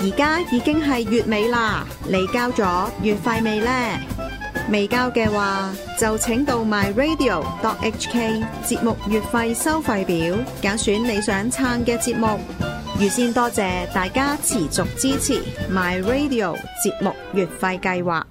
而家已經係月尾啦，你交咗月費未呢？未交嘅話，就請到 myradio.hk 節目月費收費表，揀選你想撐嘅節目。預先多謝大家持續支持 myradio 節目月費計劃。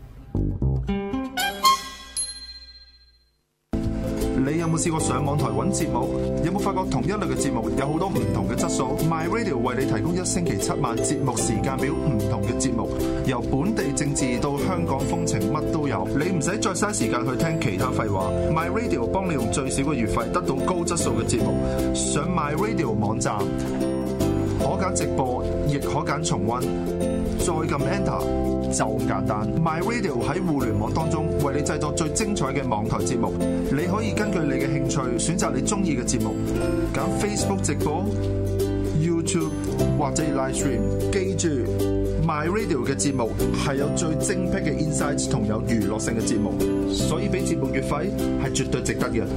你有冇試過上網台揾節目？有冇發覺同一類嘅節目有好多唔同嘅質素？ MyRadio 為你提供1星期7晚節目時間表，唔同嘅節目，由本地政治到香港風情，乜都有。你唔使再嘥時間去聽其他廢話。MyRadio 幫你用最少嘅月費得到高質素嘅節目。上 MyRadio 網站可揀直播，亦可揀重溫，再撳 Enter 就簡單。MyRadio 喺互聯網當中為你製作最精彩嘅網台節目，你可以根據你嘅興趣選擇你中意嘅節目，揀 Facebook 直播、YouTube 或者 Live Stream。記住 MyRadio 嘅節目係有最精闢嘅 insights 同有娛樂性嘅節目，所以俾節目月費係絕對值得嘅。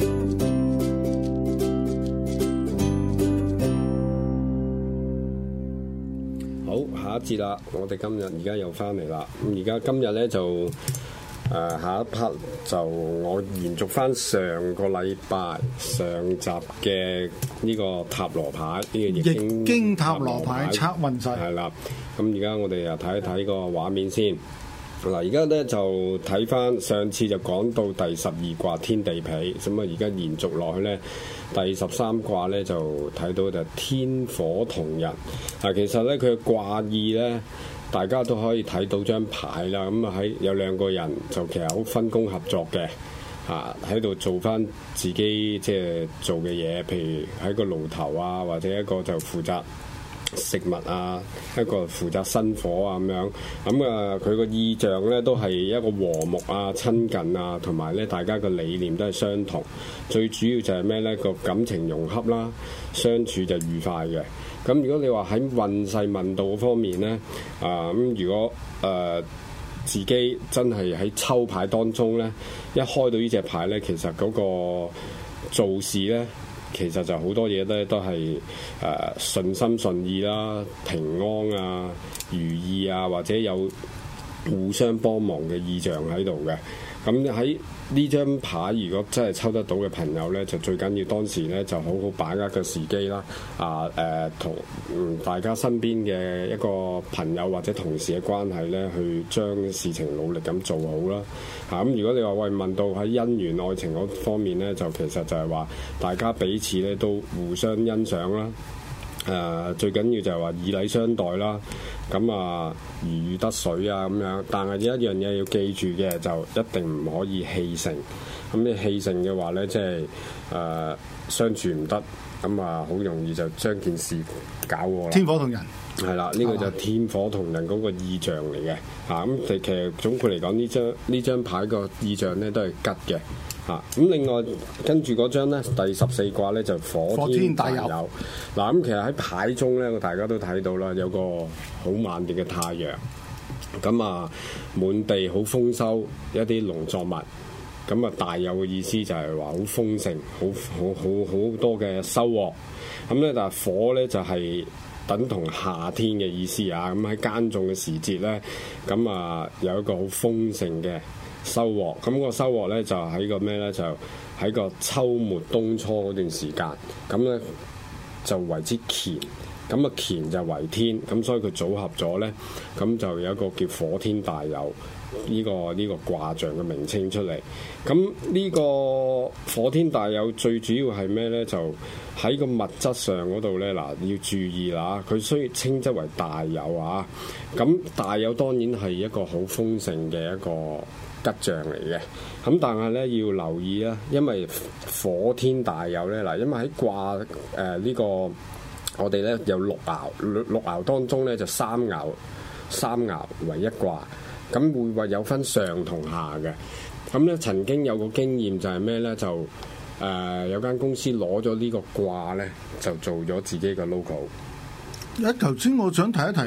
下一節啦，我哋今日而家又翻嚟啦。咁而家今日咧就下一 part 就我延續翻上個禮拜上集嘅呢個塔羅牌，呢個易經塔羅牌測運勢係啦。咁而家我哋又睇一睇個畫面先。嗱，而家咧就睇翻上次就講到第12卦天地痞，咁啊而家延續落去咧，第13卦咧就睇到就天火同人。嗱，其實咧佢嘅卦意咧，大家都可以睇到張牌啦。咁啊喺有兩個人就其實好分工合作嘅，喺度做翻自己即係做嘅嘢，譬如喺個爐頭啊，或者一個就負責食物啊，一個負責生火啊咁樣。咁啊佢個意象咧都係一個和睦啊、親近啊，同埋咧大家嘅理念都係相同。最主要就係咩咧？個感情融洽啦，相處就愉快嘅。咁如果你話喺運勢問道方面咧，咁如果自己真係喺抽牌當中咧，一開到呢隻牌咧，其實嗰個做事咧，其實就好多嘢咧都係順心順意啦、平安啊、如意啊，或者有互相幫忙嘅意象喺度嘅。咁喺呢張牌，如果真係抽得到嘅朋友咧，就最緊要當時咧就好好把握個時機啦。同大家身邊嘅一個朋友或者同事嘅關係咧，去將事情努力咁做好啦。咁如果你話喂問到喺姻緣愛情嗰方面咧，就其實就係話大家彼此咧都互相欣賞啦。最緊要就係話以禮相待啦，咁如魚得水啊咁樣。但係有一樣嘢要記住嘅，就一定唔可以氣盛。咁你氣盛嘅話咧，即係相處唔得，咁好容易就將件事搞禍啦。 天火同人係啦，呢個就天火同人嗰個意象嚟嘅。咁其實總括嚟講，呢張牌個意象咧都係吉嘅。咁另外跟住嗰張咧，第14卦咧就火天大有。嗱，咁其實喺牌中咧，大家都睇到啦，有個好猛烈嘅太陽，咁滿地好豐收一啲農作物，咁大有嘅意思就係話好豐盛，好多嘅收穫。咁咧，但係火咧就係等同夏天嘅意思啊。咁喺耕種嘅時節咧，咁有一個好豐盛嘅收穫。咁個收穫咧就喺個咩咧？就喺個秋末冬初嗰段時間，咁咧就為之乾。咁乾就為天，咁所以佢組合咗咧，咁就有一個叫火天大有呢個卦象嘅名稱出嚟。咁呢個火天大有最主要係咩咧？就喺個物質上嗰度咧，嗱要注意啦。佢雖然稱之為大有啊，咁大有當然係一個好豐盛嘅一個吉象嚟嘅。咁但係咧要留意啊，因為火天大有咧，嗱，因為喺卦呢個我哋咧有六爻當中咧就三爻為一卦，咁會有分上同下嘅。咁咧曾經有個經驗就係咩咧？就有間公司攞咗呢個卦咧，就做咗自己嘅 logo。 頭先我想提一提，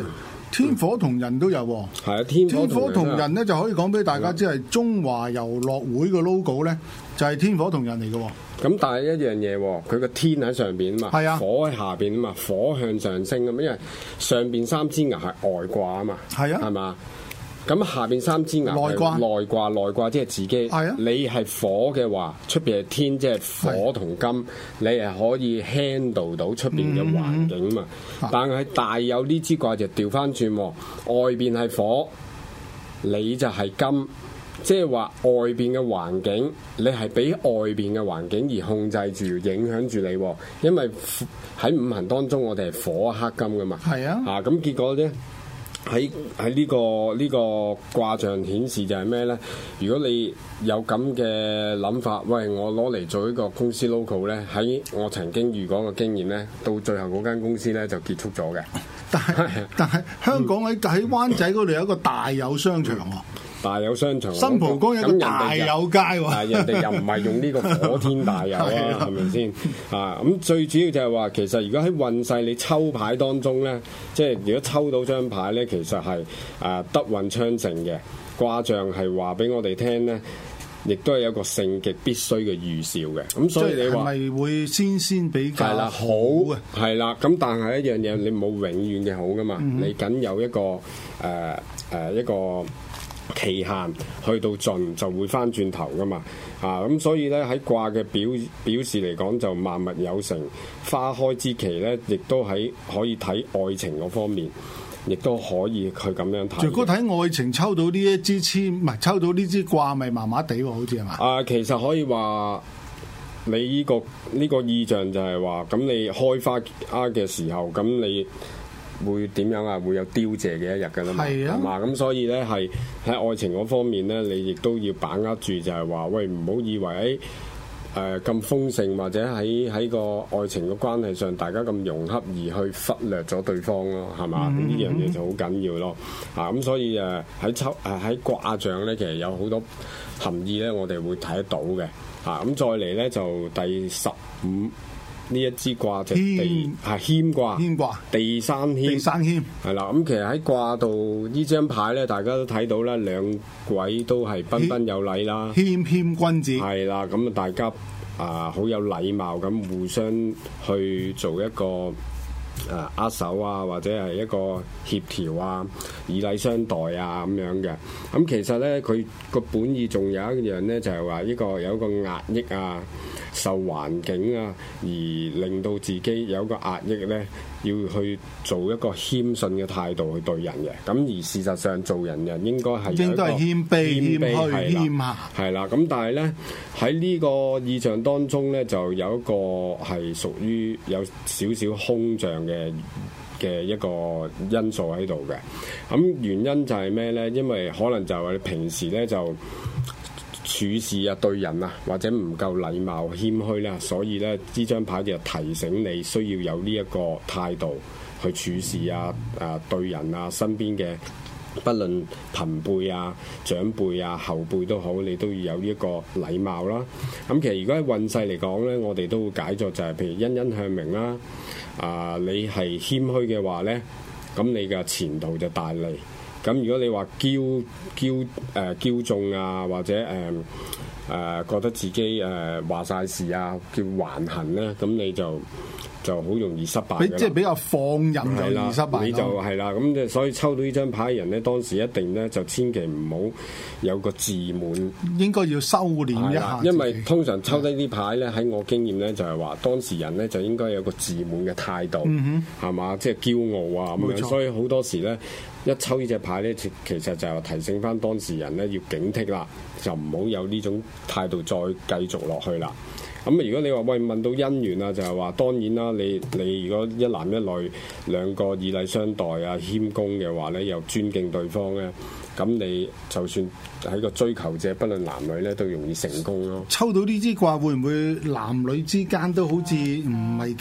天火同人都有喎。 係啊，天火同人咧就可以講俾大家知係中華遊樂會嘅 logo 咧，就係天火同人嚟嘅喎。 咁但係一樣嘢喎，佢個天喺上邊啊嘛， 係啊， 火喺下邊啊嘛，火向上升咁，因為上邊3支牙係外掛啊嘛， 係啊， 係嘛？咁下邊3支牙內掛， 內掛即係自己。 係啊， 你係火嘅話，出邊係天，即係火同金，你係可以 handle 到出邊嘅環境嘛。但係大有呢支卦就調翻轉喎，外邊係火，你就係金。即係話外邊嘅環境，你係俾外邊嘅環境而控制住、影響住你，因為喺五行當中，我哋係火克金噶嘛。 係啊， 咁結果咧喺呢個卦象顯示就係咩咧？如果你有咁嘅諗法，喂，我攞嚟做一個公司 logo 咧，喺我曾經遇過嘅經驗咧，到最後嗰間公司咧就結束咗嘅。 但係香港喺灣仔嗰度有一個大有商場喎。 大有商場， 新蒲崗有個大有街喎， 但係人哋又唔係用呢個火天大有啊，係咪先？咁最主要就係話，其實如果喺運勢你抽牌當中咧，即係如果抽到張牌咧，其實係德運昌盛嘅卦象，係話俾我哋聽咧，亦都係有個盛極必須嘅預兆嘅。咁所以你話係咪會先比較係啦好嘅？係啦，咁但係一樣嘢，你冇永遠嘅好噶嘛，你僅有一個一個期限去到盡就會翻轉頭噶嘛，咁所以咧喺卦嘅表示嚟講就萬物有成，花開之期咧，亦都喺可以睇愛情嗰方面，亦都可以去咁樣睇。 如果睇愛情抽到呢一支籤，唔係抽到呢支卦，咪麻麻地喎，好似係嘛？ 其實可以話你呢個意象就係話，咁你開花嘅時候，咁你會點樣啊？會有凋謝嘅一日㗎啦嘛，係嘛？咁所以咧係喺愛情嗰方面咧，你亦都要把握住，就係話，喂，唔好以為咁豐盛或者喺個愛情嘅關係上，大家咁融洽而去忽略咗對方咯，係嘛？呢樣嘢就好緊要咯。咁所以喺卦象咧，其實有好多含義咧，我哋會睇得到嘅。咁再嚟咧就第15。呢一支卦就謙卦，地山謙係啦。咁其實喺卦度呢張牌咧，大家都睇到啦，兩位都係彬彬有禮啦， 謙君子係啦。咁大家好有禮貌咁互相去做一個握手啊，或者係一個協調啊，以禮相待啊咁樣嘅。咁其實咧，佢個本意仲有一樣咧，就係話有一個壓抑啊，受環境啊，而令到自己有一個壓抑咧，要去做一個謙遜嘅態度去對人嘅。咁而事實上做人應該係應該係謙卑謙虛謙下係啦。咁但係咧喺呢個意象當中咧，就有一個係屬於有少少空象嘅一個因素喺度嘅。咁原因就係咩咧？因為可能就係你平時咧就處事啊，對人啊，或者唔夠禮貌謙虛啦，所以咧呢張牌就提醒你需要有呢一個態度去處事啊，對人啊，身邊嘅不論朋輩啊、長輩啊、後輩都好，你都要有呢一個禮貌啦。咁其實如果喺運勢嚟講咧，我哋都會解作就係譬如欣欣向榮啦。你係謙虛嘅話咧，咁你嘅前途就大利。咁如果你話驕縱啊，或者覺得自己話晒事啊，叫橫行咧，咁你就好容易失敗嘅。 即係比較放任就易失敗。 你就係啦，咁所以抽到呢張牌嘅人咧，當時一定咧就千祈唔好有個自滿， 應該要收斂一下。 因為通常抽低啲牌咧，喺我經驗咧就係話，當事人咧就應該有個自滿嘅態度，係嘛？即係驕傲啊咁樣。所以好多時咧，一抽呢隻牌咧，其實就係提醒翻當事人咧要警惕啦，就唔好有呢種態度再繼續落去啦。咁如果你話喂問到姻緣啊，就係話當然啦，你如果一男一女兩個以禮相待啊、謙恭嘅話咧，又尊敬對方咧，咁你就算喺個追求者，不論男女咧，都容易成功咯。 抽到呢支卦會唔會男女之間都好似唔係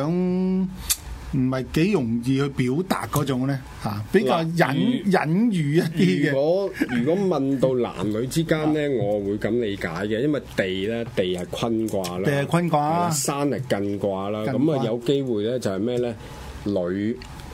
幾容易去表達嗰種咧嚇，比較隱喻一啲嘅。 如果問到男女之間咧，我會咁理解嘅，因為地係坤卦啦， 地係坤卦， 山係艮卦啦，咁啊有機會咧就係咩咧？女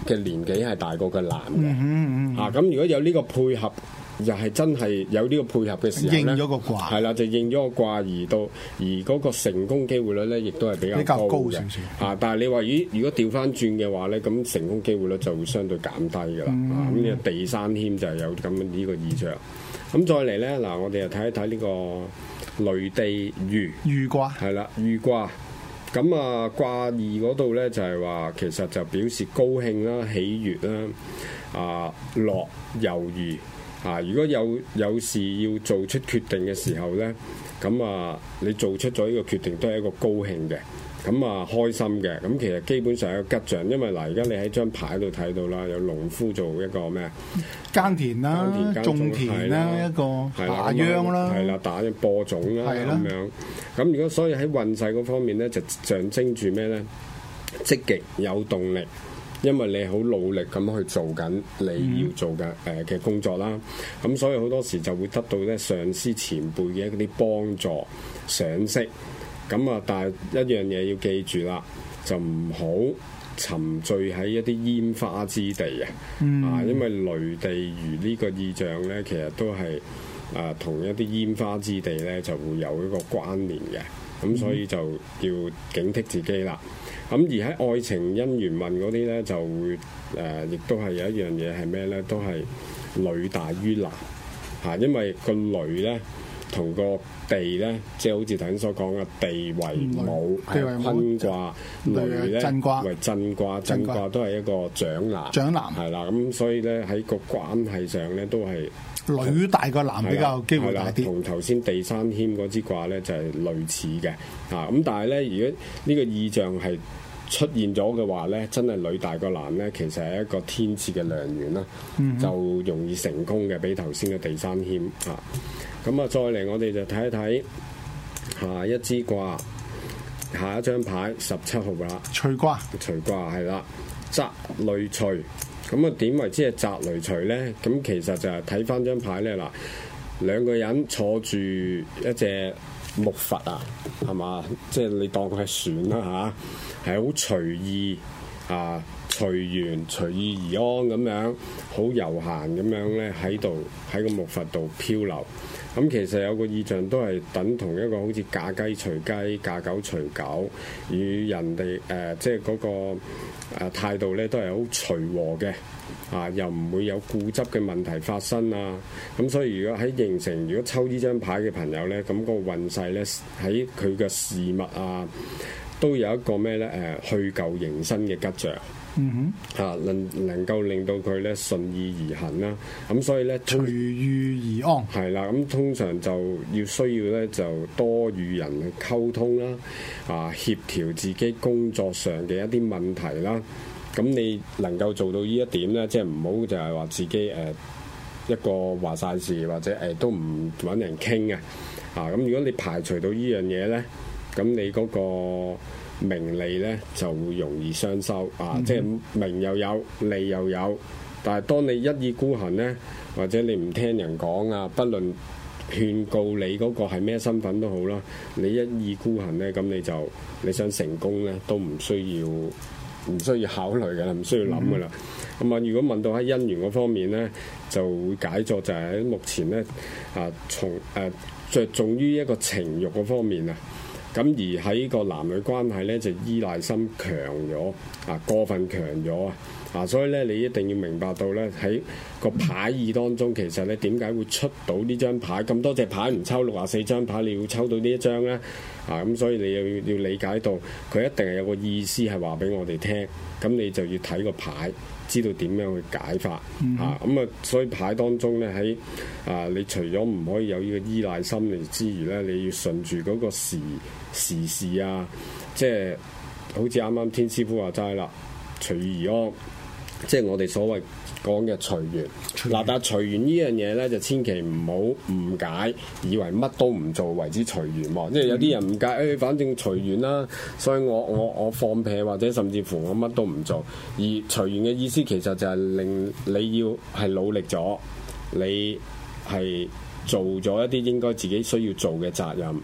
嘅年紀係大過個男嘅。咁如果有呢個配合。又係真係有呢個配合嘅時候咧， 應咗個卦， 係啦，就應咗個卦而嗰個成功機會率咧，亦都係比較高嘅。但係你話如果調翻轉嘅話咧，咁成功機會率就會相對減低㗎啦。咁呢個地山牽就係有咁呢個意象。咁再嚟咧，嗱，我哋又睇一睇呢個雷地豫卦， 係啦，豫卦。咁啊，卦二嗰度咧就係話，其實就表示高興啦、喜悅啦、樂猶豫。如果有事要做出決定嘅時候咧，咁你做出咗呢個決定都係一個高興嘅，咁開心嘅，咁其實基本上係一個吉象，因為而家你喺張牌度睇到啦，有農夫做一個咩耕田啦、種田啦，一個打秧啦， 係啦，打秧播種啦咁樣。咁如果所以喺運勢嗰方面咧，就象徵住咩咧？積極有動力。因為你好努力咁去做緊你要做嘅工作啦，咁所以好多時就會得到咧上司前輩嘅一啲幫助賞識，咁但係一樣嘢要記住啦，就唔好沉醉喺一啲煙花之地因為雷地豫呢個意象咧，其實都係同一啲煙花之地咧就會有一個關聯嘅，咁所以就要警惕自己啦。咁而喺愛情姻緣運嗰啲咧，就會亦都係有一樣嘢係咩咧？都係女大於男因為個女咧同個地咧，即係好似頭先所講嘅地為母，係坤卦，女咧為震卦，震卦都係一個長男，係啦。咁所以咧喺個關係上咧都係女大過男比較機會大啲， 同頭先地山牽嗰支卦咧就係類似嘅咁但係咧，如果呢個意象係出現咗嘅話咧，真係女大過男咧，其實係一個天賜嘅良緣啦，就容易成功嘅，比頭先嘅地山牽咁再嚟我哋就睇一睇下一支卦，下一張牌17號啦， 隨卦係啦，澤雷隨。咁點為之係澤雷隨咧？咁其實就係睇翻張牌咧，嗱，兩個人坐住一隻木筏係嘛？即係你當佢係船啦係好隨意隨緣隨意而安咁樣，好悠閒咁樣咧喺個木筏度漂流。咁其實有個意象都係等同一個好似嫁雞隨雞、嫁狗隨狗，與人哋即係嗰個態度咧都係好隨和嘅又唔會有固執嘅問題發生咁所以如果喺形成，如果抽呢張牌嘅朋友咧，咁個運勢咧喺佢嘅事物都有一個咩咧去舊迎新嘅吉象。能夠令到佢咧順意而行啦，咁所以咧隨遇而安係啦，咁通常就需要咧就多與人去溝通啦，協調自己工作上嘅一啲問題啦，咁你能夠做到呢一點咧，即係唔好就係話自己一個話晒事，或者都唔揾人傾咁如果你排除到呢樣嘢咧，咁你嗰個名利咧就會容易雙收即係名又有，利又有，但係當你一意孤行咧，或者你唔聽人講不論勸告你嗰個係咩身份都好啦，你一意孤行咧，咁你想成功咧都唔需要考慮嘅啦，唔需要諗嘅啦。咁如果問到喺姻緣嗰方面咧，就會解作就係喺目前咧着重於一個情慾嗰方面咁而喺個男女關係咧就依賴心強咗過分強咗所以咧你一定要明白到咧喺個牌意當中，其實咧點解會出到呢張牌，咁多隻牌唔抽64張牌，你要抽到呢一張咧咁所以你要理解到佢一定係有個意思係話俾我哋聽，咁你就要睇個牌，知道點樣去解法所以牌當中咧喺你除咗唔可以有呢個依賴心理之餘咧，你要順住嗰個時事即係好似啱啱天師傅話齋啦，隨遇而安，即係我哋所謂講嘅隨緣。但係隨緣呢樣嘢咧，就千祈唔好誤解，以為乜都唔做為之隨緣喎。即係有啲人誤解，反正隨緣啦，所以我放屁或者甚至乎我乜都唔做。而隨緣嘅意思其實就係令你要係努力咗，你係做咗一啲應該自己需要做嘅責任。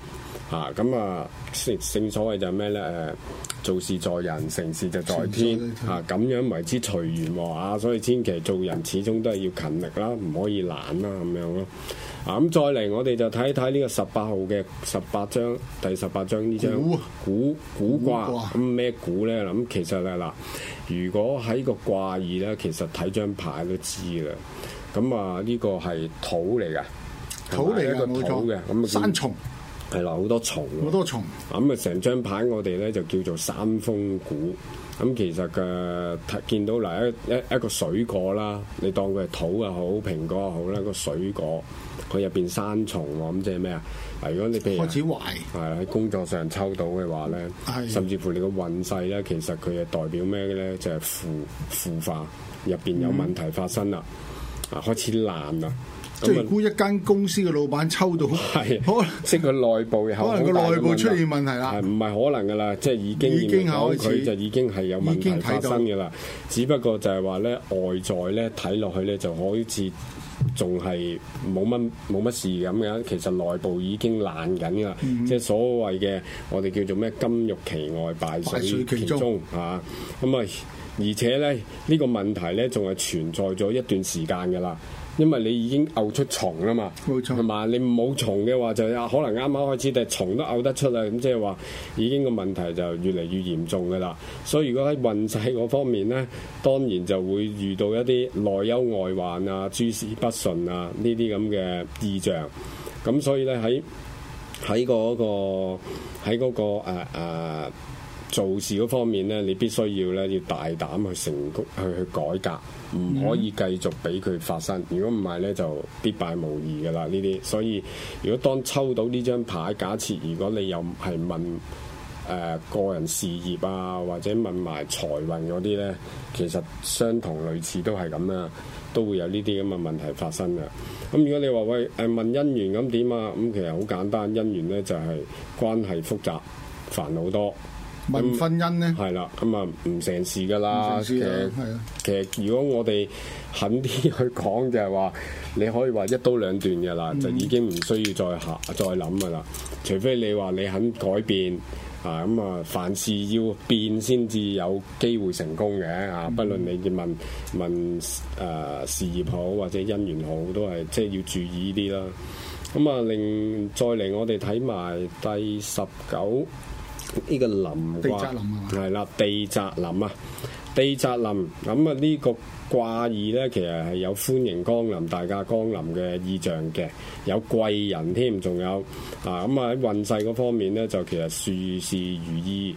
咁正所謂就係咩咧？做事在人，成事就在天咁樣為之隨緣喎所以千祈做人始終都係要勤力啦，唔可以懶啦咁樣咯。咁再嚟我哋就睇一睇呢個18號嘅18章第18章呢張古卦。咁咩古咧？咁其實咧嗱，如果喺個卦意咧，其實睇張牌都知啦。咁呢個係土嚟㗎， 土嚟嘅冇錯嘅。咁山蟲係啦，好多蟲。咁成張牌我哋咧就叫做山風鼓。咁其實見到嗱一個水果啦，你當佢係土又好，蘋果又好啦，個水果佢入邊生蟲喎，咁即係咩啊？如果你譬如開始壞， 喺工作上抽到嘅話咧，甚至乎你個運勢咧，其實佢係代表咩咧？就係腐化，入邊有問題發生啦，開始爛啦。 即係如果一間公司嘅老闆抽到， 即係佢內部有可能個內部出現問題啦， 唔係可能噶啦，即係以經驗嚟講，佢就已經係有問題發生嘅啦。只不過就係話咧，外在咧睇落去咧就好似仲係冇乜事咁樣，其實內部已經爛緊噶啦。即係所謂嘅我哋叫做咩金玉其外，敗絮其中而且咧呢個問題咧仲係存在咗一段時間噶啦。因為你已經嘔出蟲啦嘛， 冇錯， 係嘛？你冇蟲嘅話，就可能啱啱開始，但係蟲都嘔得出啦。咁即係話已經個問題就越嚟越嚴重噶啦。所以如果喺運勢嗰方面咧，當然就會遇到一啲內憂外患啊、諸事不順啊呢啲咁嘅異象。咁所以咧喺嗰個做事嗰方面咧，你必須要大膽去成功去改革。唔可以繼續俾佢發生，如果唔係咧就必敗無疑㗎啦呢啲。所以如果當抽到呢張牌，假設如果你又係問個人事業啊，或者問埋財運嗰啲咧，其實相同類似都係咁啦，都會有呢啲咁嘅問題發生嘅。咁如果你話喂問姻緣咁點啊？咁其實好簡單，姻緣咧就係關係複雜，煩惱多。 問婚姻咧， 係啦，唔成事噶啦。其實如果我哋狠啲去講，就係話你可以話一刀兩斷嘅啦，就已經唔需要再諗噶啦。除非你話你肯改變凡事要變先至有機會成功嘅不論你問事業好或者姻緣好，都係即係要注意呢啲啦。再嚟我哋睇埋第19。呢個臨卦係啦，地澤臨啊，地澤臨呢個卦意咧，其實係有歡迎光臨、大駕光臨嘅意象嘅，有貴人添，仲有喺運勢嗰方面咧，就其實事事如意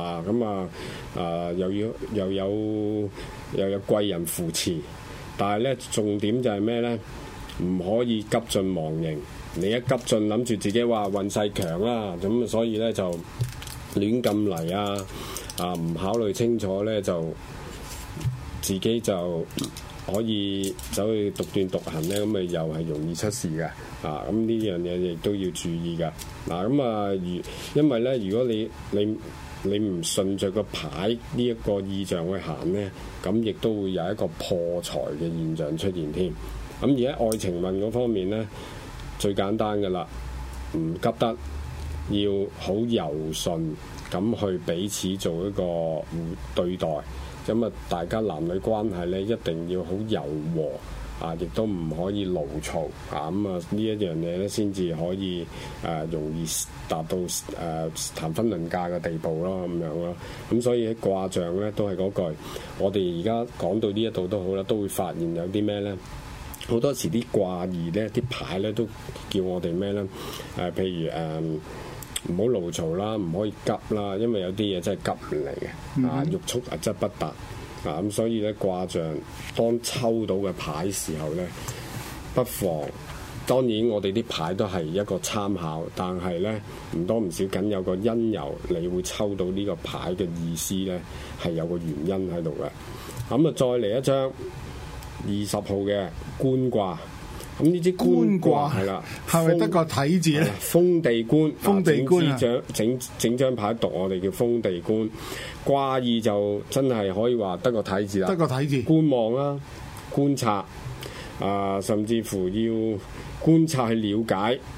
又有貴人扶持，但係咧重點就係咩咧？唔可以急進忘形，你一急進諗住自己話運勢強啦，咁所以咧就亂咁嚟唔考慮清楚咧，就自己就可以走去獨斷獨行咧，咁咪又係容易出事嘅咁呢樣嘢亦都要注意嘅因為咧，如果你唔順着個牌呢一個意象去行咧，咁亦都會有一個破財嘅現象出現添。而喺愛情運嗰方面咧，最簡單嘅啦，唔急得。要好柔順咁去彼此做一個對待，大家男女關係咧一定要好柔和亦都唔可以牢嘈呢一樣嘢咧，先至可以容易達到談婚論嫁嘅地步咯，咁樣咯。咁所以喺卦象咧都係嗰句，我哋而家講到呢一度都好啦，都會發現有啲咩咧？好多時啲卦意咧，啲牌咧都叫我哋咩咧？譬如唔好牢嘈啦，唔可以急啦，因為有啲嘢真係急唔嚟嘅，欲速則不達咁所以咧卦象當抽到嘅牌時候咧，不妨當然我哋啲牌都係一個參考，但係咧唔多唔少緊有個因由，你會抽到呢個牌嘅意思咧係有個原因喺度嘅。再嚟一張20號嘅官卦。呢支官卦係啦， 係咪得個體字咧？ 封地官， 封地官整張牌讀我哋叫封地官。卦意就真係可以話得個體字啦， 得個體字。觀望啦，觀察甚至乎要觀察去了解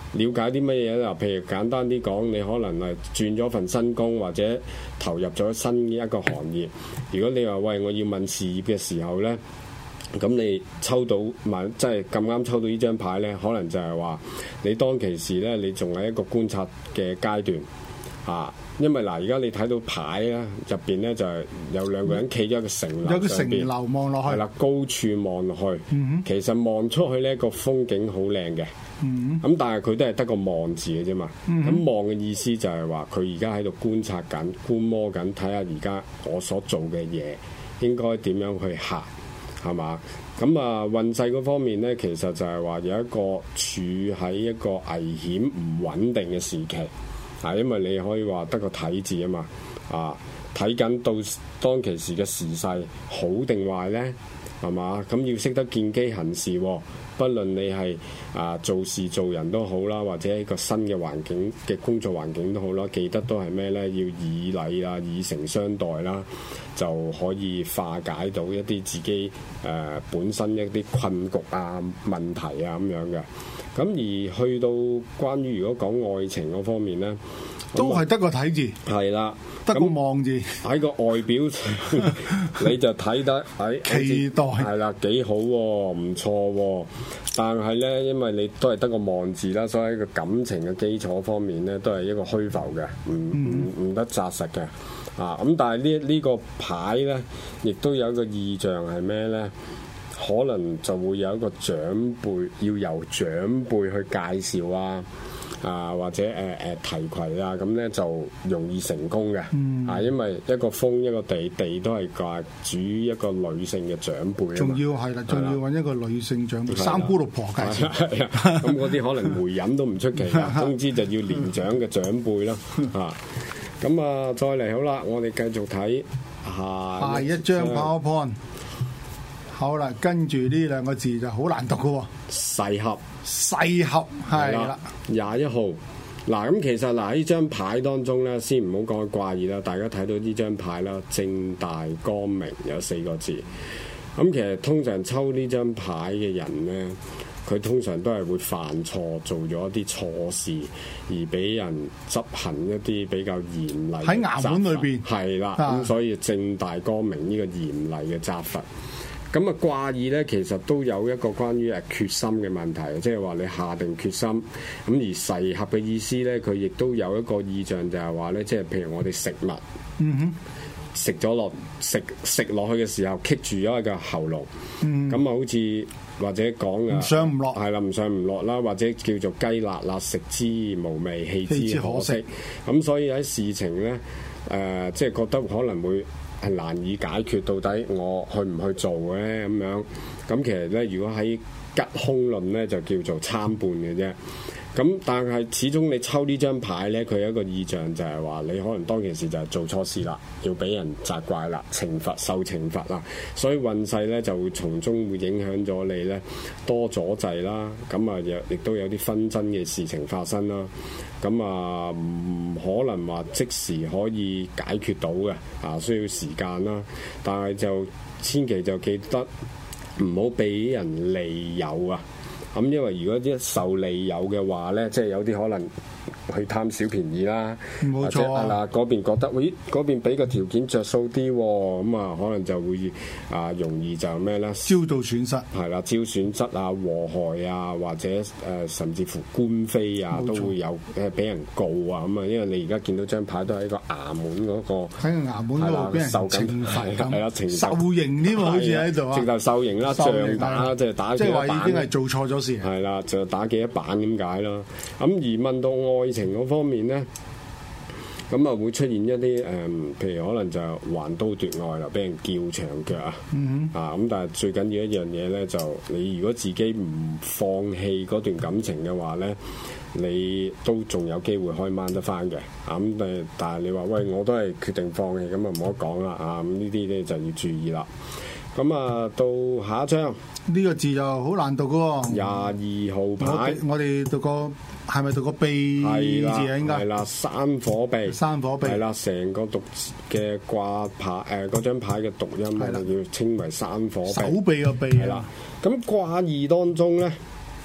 了解啲乜嘢咧？譬如簡單啲講，你可能係轉咗份新工，或者投入咗新一個行業。如果你話喂，我要問事業嘅時候咧，咁你抽到即係咁啱抽到呢張牌咧，可能就係話你當其時咧，你仲係一個觀察嘅階段啊。因為嗱，而家你睇到牌咧入邊咧就係有兩個人企咗一個城樓， 有個城樓望落去， 係啦，高處望落去，其實望出去呢個風景好靚嘅，咁但係佢都係得個望字嘅啫嘛。咁望嘅意思就係話佢而家喺度觀察緊、觀摩緊，睇下而家我所做嘅嘢應該點樣去行，係嘛？咁啊運勢嗰方面咧，其實就係話有一個處喺一個危險唔穩定嘅時期。因為你可以話得個睇字啊嘛，睇緊到當其時嘅時勢好定壞呢，係嘛？咁要識得見機行事喎，不論你係做事做人都好啦，或者一個新嘅環境嘅工作環境都好啦，記得都係咩呢？要以禮啊，以誠相待啦，就可以化解到一啲自己本身一啲困局啊、問題啊咁樣嘅。咁而去到關於如果講愛情嗰方面咧， 都係得個睇字， 係啦， 得個望字喺個外表你就睇得期待係啦，幾好喎，唔錯喎。但係咧，因為你都係得個望字啦，所以喺個感情嘅基礎方面咧，都係一個虛浮嘅，唔得紮實嘅。咁但係呢個牌咧，亦都有一個意象係咩咧？可能就會有一個長輩要由長輩去介紹或者提攜啊，咁咧就容易成功嘅。因為一個風一個地都係話主一個女性嘅長輩，仲要係啦，仲要揾一個女性長輩，三姑六婆介紹。咁嗰啲可能回飲都唔出奇啦。總之就要年長嘅長輩啦。咁再嚟好啦，我哋繼續睇下一張 PowerPoint。好啦，跟住呢兩個字就好難讀嘅喎。噬合係啦，21號。嗱，咁其實呢張牌當中咧，先唔好講掛意啦，大家睇到呢張牌啦，正大光明有4個字。咁其實通常抽呢張牌嘅人咧，佢通常都係會犯錯，做咗一啲錯事，而俾人執行一啲比較嚴厲喺衙門裏邊。係啦，咁所以正大光明呢個嚴厲嘅責罰。咁掛意咧，其實都有一個關於決心嘅問題，即係話你下定決心。咁而噬合嘅意思咧，佢亦都有一個意象，就係話咧，即係譬如我哋食物，食落去嘅時候，棘住咗一個喉嚨，咁好似或者講唔上唔落，係啦，唔上唔落啦，或者叫做雞肋啦，食之無味，棄之可惜。咁所以喺事情咧，即係覺得可能會係難以解決，到底我去唔去做咧咁樣？咁其實咧，如果喺吉凶論咧，就叫做參半嘅啫。咁但係始終你抽呢張牌咧，佢有一個意象就係話，你可能當其時就係做錯事啦，要俾人責怪啦，受懲罰啦，所以運勢咧就會從中會影響咗你咧，多阻滯啦，咁亦都有啲紛爭嘅事情發生啦，咁唔可能話即時可以解決到嘅，需要時間啦，但係就千祈就記得唔好俾人利誘啊！咁因為如果一受利誘嘅話咧，即係有啲可能去貪小便宜啦，冇錯啊！嗰邊覺得，嗰邊俾個條件着數啲，咁可能就會容易就咩咧？招到損失係啦，招損失啊、禍害啊，或者甚至乎官非啊，都會有俾人告啊咁啊！因為你而家見到張牌都係一個衙門嗰個喺個衙門嗰度俾人受緊懲罰咁，受刑添喎，好似喺度啊！直頭受刑啦，仗打即係打幾多板，即係話已經係做錯咗事，係啦，就打幾多板咁解啦。咁而問到愛情嗰方面咧，咁會出現一啲譬如可能就橫刀奪愛啦，俾人叫長腳啊，咁但係最緊要一樣嘢咧，就你如果自己唔放棄嗰段感情嘅話咧，你都仲有機會可以掹得翻嘅，咁但係你話喂，我都係決定放棄，咁唔好講啦，咁呢啲咧就要注意啦。咁到下一張呢個字就好難讀嘅喎，22號牌，我哋讀個係咪讀個秘字啊？應該係啦，山火秘，係啦，成個讀嘅掛牌嗰張牌嘅讀音咧，要稱為山火秘，手臂嘅臂係啦。咁掛意當中咧，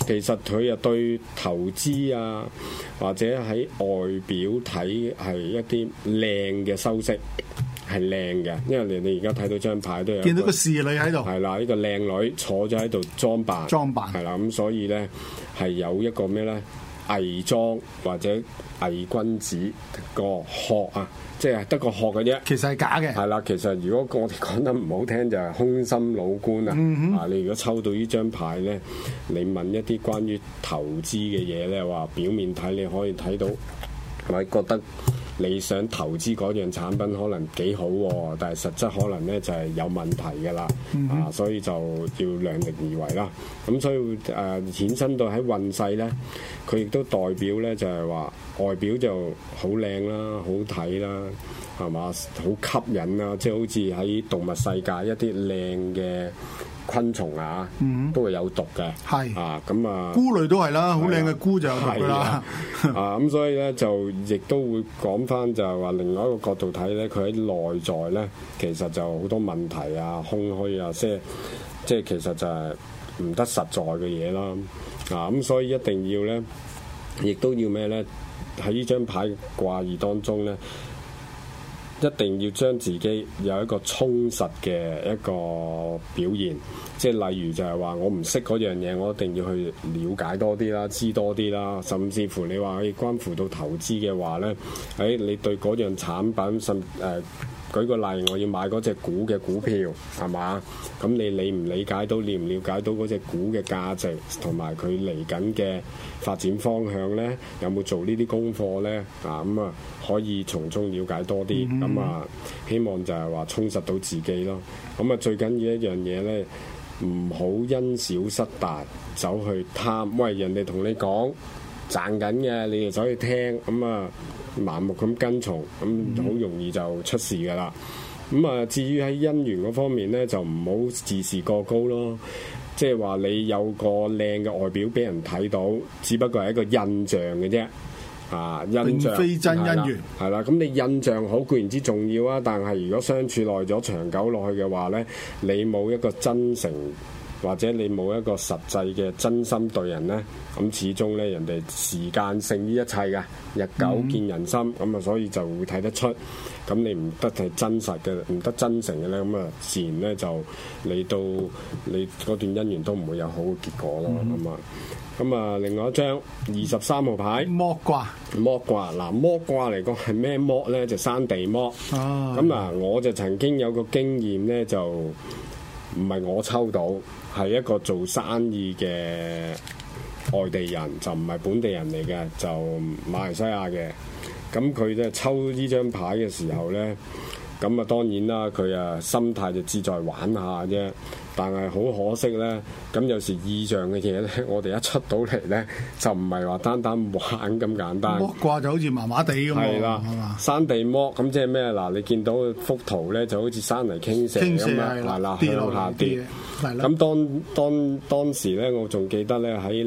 其實佢啊對投資啊，或者喺外表睇係一啲靚嘅修飾。係靚嘅，因為你而家睇到張牌都有見到個侍女喺度， 係啦，呢個靚女坐咗喺度裝扮，係啦，咁所以咧係有一個咩咧偽裝或者偽君子個殼啊，即係得個殼嘅啫， 其實係假嘅。係啦，其實如果我哋講得唔好聽就係空心老官啊！啊，你如果抽到呢張牌咧，你問一啲關於投資嘅嘢咧，話表面睇你可以睇到，係咪覺得？你想投資嗰樣產品可能幾好，但係實質可能咧就係有問題㗎啦，啊，所以就要量力而為啦。咁所以衍生到喺運勢咧，佢亦都代表咧就係話外表就好靚啦、好睇啦，係嘛，好吸引啦，即係好似喺動物世界一啲靚嘅昆蟲啊，都係有毒嘅， 係啊，咁啊， 菇類都係啦，好靚嘅菇就有毒㗎啦， 啊，咁所以咧就亦都會講翻就係話另外一個角度睇咧，佢喺內在咧其實就好多問題啊、空虛啊，即係其實就係唔得實在嘅嘢啦，啊，咁所以一定要咧，亦都要咩咧？喺呢張牌卦意當中咧。一定要將自己有一個充實嘅一個表現，即係例如就係話我唔識嗰樣嘢，我一定要去了解多啲啦，知多啲啦，甚至乎你話關乎到投資嘅話咧，你對嗰樣產品舉個例，我要買嗰隻股嘅股票係嘛？咁你理唔理解到、了唔了解到嗰隻股嘅價值同埋佢嚟緊嘅發展方向咧？有冇做呢啲功課咧？啊咁啊，可以從中了解多啲。咁啊，希望就係話充實到自己咯。咁啊，最緊要一樣嘢咧，唔好因小失大，走去貪。喂，人哋同你講賺緊嘅，你就走去聽，咁啊盲目咁跟從，咁好容易就出事噶啦。咁啊，至於喺姻緣嗰方面咧，就唔好自視過高咯。即係話你有個靚嘅外表俾人睇到，只不過係一個印象嘅啫。啊，印象非真姻緣係啦。咁你印象好固然之重要啊，但係如果相處耐咗、長久落去嘅話咧，你冇一個真誠。或者你冇一個實際嘅真心對人呢，咁始終呢，人哋時間勝於一切嘅，日久見人心，咁啊所以就會睇得出，咁你唔得係真實嘅，唔得真誠嘅呢，咁啊自然呢，就你到你嗰段姻緣都唔會有好嘅結果咯，咁啊另外一張23號牌剝卦， 嗱剝卦嚟講係咩剝呢？就山地剝，咁我就曾經有個經驗呢，就唔係我抽到。係一個做生意嘅外地人，就唔係本地人嚟嘅，就馬來西亞嘅。咁佢咧抽呢張牌嘅時候咧，咁啊當然啦，佢啊心態就志在玩下啫。但係好可惜咧，咁有時意象嘅嘢咧，我哋一出到嚟咧，就唔係話單單玩咁簡單。 剝卦就好似麻麻地咁喎，係啦， 山地剝咁即係咩？嗱，你見到幅圖咧，就好似山泥傾瀉咁樣，向下跌。咁當時咧，我仲記得咧，喺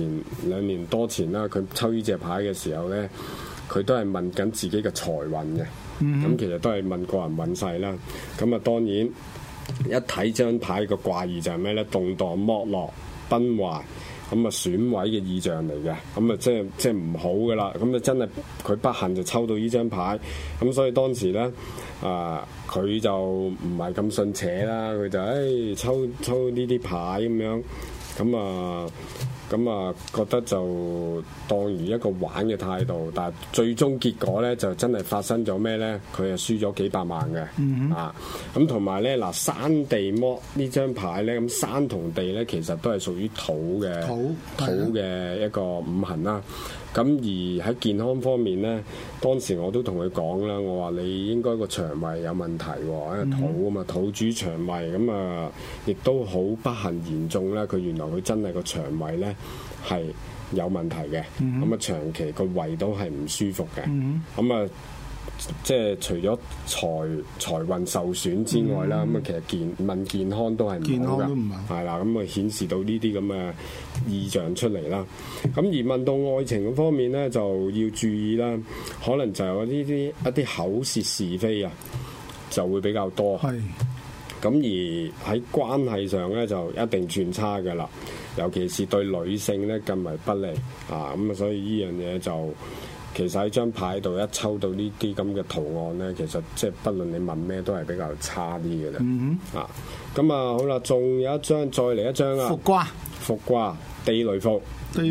2年多前啦，佢抽呢隻牌嘅時候咧，佢都係問緊自己嘅財運嘅。咁其實都係問個人運勢啦。咁啊，當然。一睇張牌個卦意就係咩咧？動盪、剝落、崩壞，咁啊損毀嘅意象嚟嘅，咁啊即係唔好噶啦。咁啊真係佢不幸就抽到呢張牌，咁所以當時咧佢就唔係咁信邪啦，佢就抽呢啲牌咁樣，咁啊覺得就當如一個玩嘅態度，但係最終結果咧就真係發生咗咩咧？佢係輸咗幾百萬嘅，咁同埋咧嗱，山地剝呢張牌咧，咁山同地咧其實都係屬於土嘅一個五行啦。咁而喺健康方面咧，當時我都同佢講啦，我話你應該個腸胃有問題喎，因為土啊嘛，土主腸胃，咁啊亦都好不幸嚴重咧。佢原來佢真係個腸胃咧係有問題嘅，咁啊長期個胃都係唔舒服嘅，咁啊即係除咗財運受損之外啦，咁啊其實問健康都係唔好㗎，係啦，咁啊顯示到呢啲咁嘅異象出嚟啦。咁而問到愛情嗰方面咧，就要注意啦，可能就係一啲口舌是非啊，就會比較多。係。咁而喺關係上咧，就一定轉差㗎啦。 尤其是對女性咧更為不利啊！咁啊，所以呢樣嘢就其實喺張牌度一抽到呢啲咁嘅圖案咧，其實即係不論你問咩都係比較差啲嘅啦。啊，咁啊好啦，仲有一張，再嚟一張啊！復卦地雷復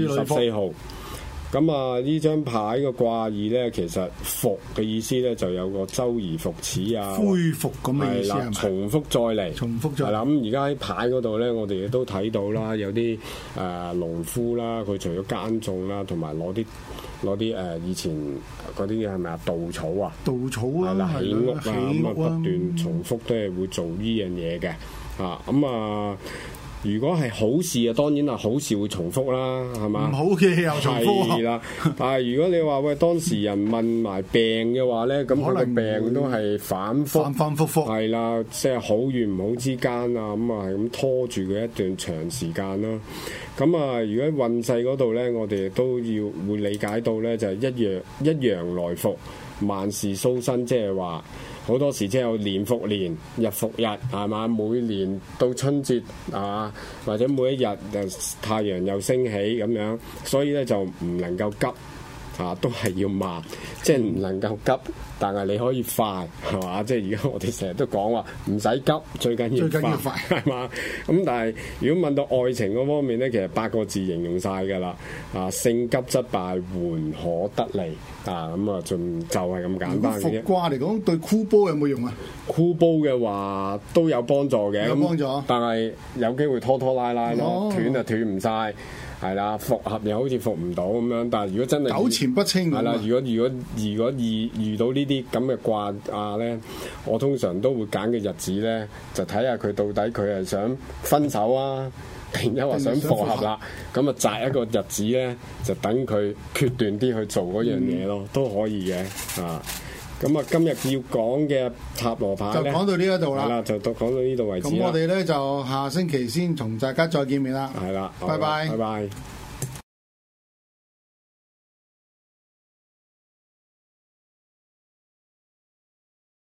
24號。咁啊，呢張牌嘅卦意咧，其實復嘅意思咧就有個周而復始啊， 恢復咁嘅意思係咪？ 重複再嚟，係啦。咁而家喺牌嗰度咧，我哋亦都睇到啦，有啲農夫啦，佢除咗耕種啦，同埋攞啲以前嗰啲係咪啊稻草啊？稻草啊，係啦，起屋啊，咁啊不斷重複都係會做呢樣嘢嘅啊。咁啊。如果係好事啊，當然係好事會重複啦，係嘛？唔好嘅又重複。係啦，但係如果你話喂當事人問埋病嘅話咧，咁佢個病都係反覆覆。係啦，即係好與唔好之間啊，咁啊係咁拖住佢一段長時間啦。咁啊，如果運勢嗰度咧，我哋都要會理解到咧，就係一陽來復，萬事蘇生，即係話。好多時即係有年復年，日復日，係嘛？每年到春節啊，或者每一日太陽又升起咁樣，所以咧就唔能夠急啊，都係要慢，即係唔能夠急，但係你可以快，係嘛？即係而家我哋成日都講話唔使急，最緊要快，係嘛？咁但係如果問到愛情嗰方面咧，其實8個字形容晒㗎啦，啊，性急則敗，緩可得利。啊，咁啊，就係咁簡單嘅啫。復卦嚟講，對箍煲有冇用啊？箍煲嘅話都有幫助嘅，有幫助，但係有機會拖拖拉拉咯，斷就斷唔晒，係啦，復合又好似復唔到咁樣。但係如果真係糾纏不清，係啦，如果遇到呢啲咁嘅卦啊咧，我通常都會揀嘅日子咧，就睇下佢到底佢係想分手啊。突然間話想復合啦，咁啊擇一個日子咧，就等佢決斷啲去做嗰樣嘢咯，都可以嘅啊。咁啊，今日要講嘅塔羅牌就講到呢一度啦，係啦，就講到呢度為止啦。咁我哋咧就下星期先同大家再見面啦。係啦，拜拜，拜拜。